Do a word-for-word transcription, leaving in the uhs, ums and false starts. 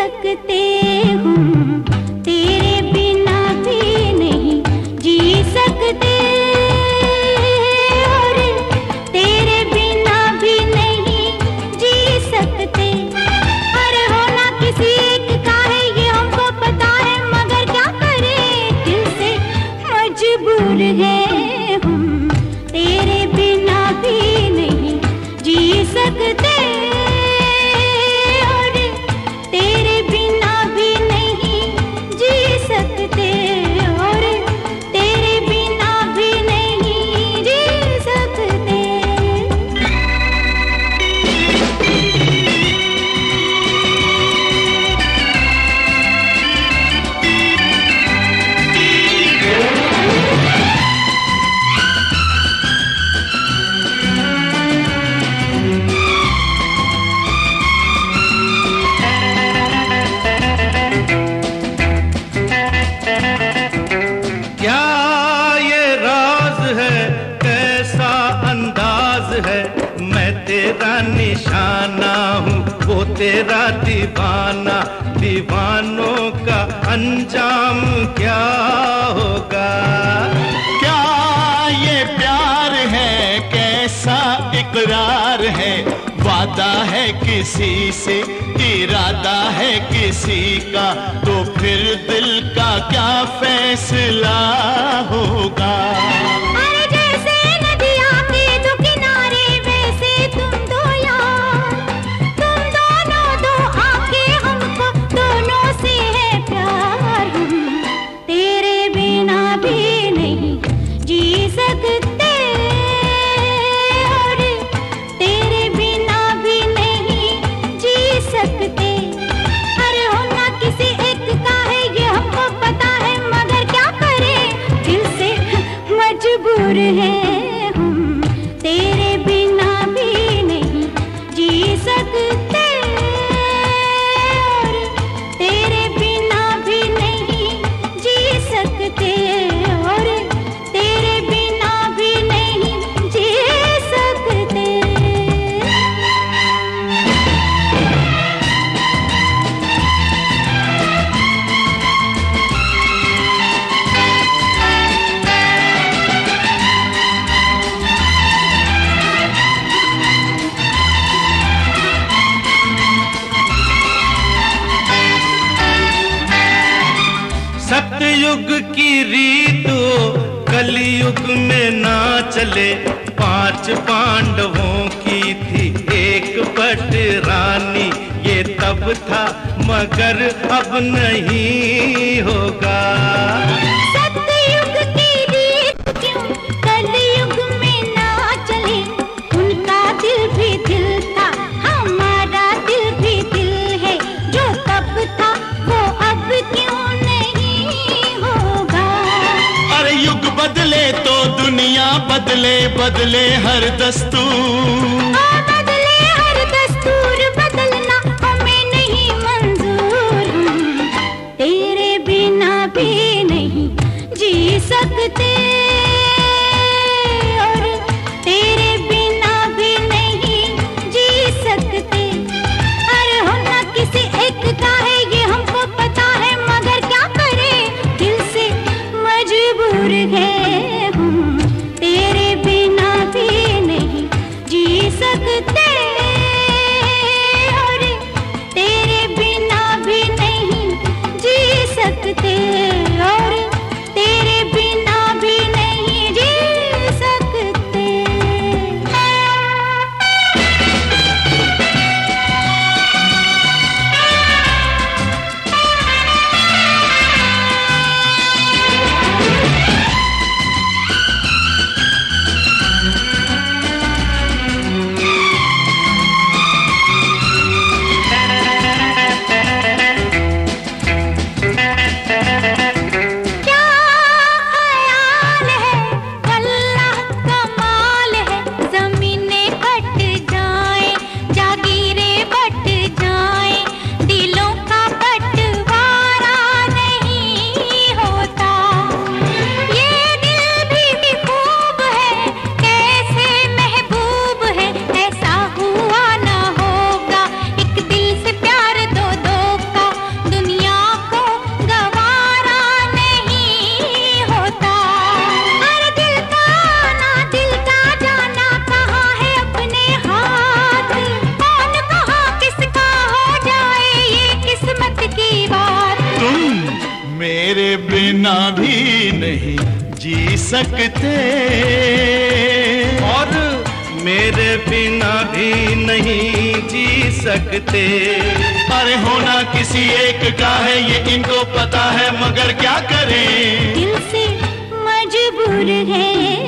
सकते हम, तेरे बिना भी नहीं जी सकते, और तेरे बिना भी नहीं जी सकते। अरे होना किसी एक का है ये हमको पता है, मगर क्या करें दिल से मजबूर है हम, तेरे बिना भी नहीं जी सकते। निशाना हूँ वो तेरा दीवाना, दीवानों का अंजाम क्या होगा? क्या ये प्यार है, कैसा इकरार है, वादा है किसी से, इरादा है किसी का, तो फिर दिल का क्या फैसला होगा? है हम, तेरे बिना भी नहीं जी सकते, और तेरे बिना भी नहीं जी सकते, और तेरे बिना भी नहीं जी सकते। सतयुग की रीत कलयुग में ना चले, पांच पांडवों की थी एक पट रानी, ये तब था मगर अब नहीं होगा। सतयुग की रीत क्यों कलयुग में ना चले, उनका दिल भी दिल था, हमारा दिल भी दिल है, जो तब था वो अब क्यों बदले तो दुनिया बदले, बदले हर दस्तूर, बदले हर दस्तूर, बदलना हमें नहीं मंजूर, तेरे बिना भी नहीं जी सकते, और तेरे बिना भी नहीं जी सकते। अरे होना किसी एक का है ये हमको पता है, मगर क्या करें दिल से मजबूर है हम, तेरे बिना भी नहीं जी सकते। सकते और मेरे बिना भी नहीं जी सकते। अरे होना किसी एक का है ये इनको पता है, मगर क्या करें, दिल से मजबूर है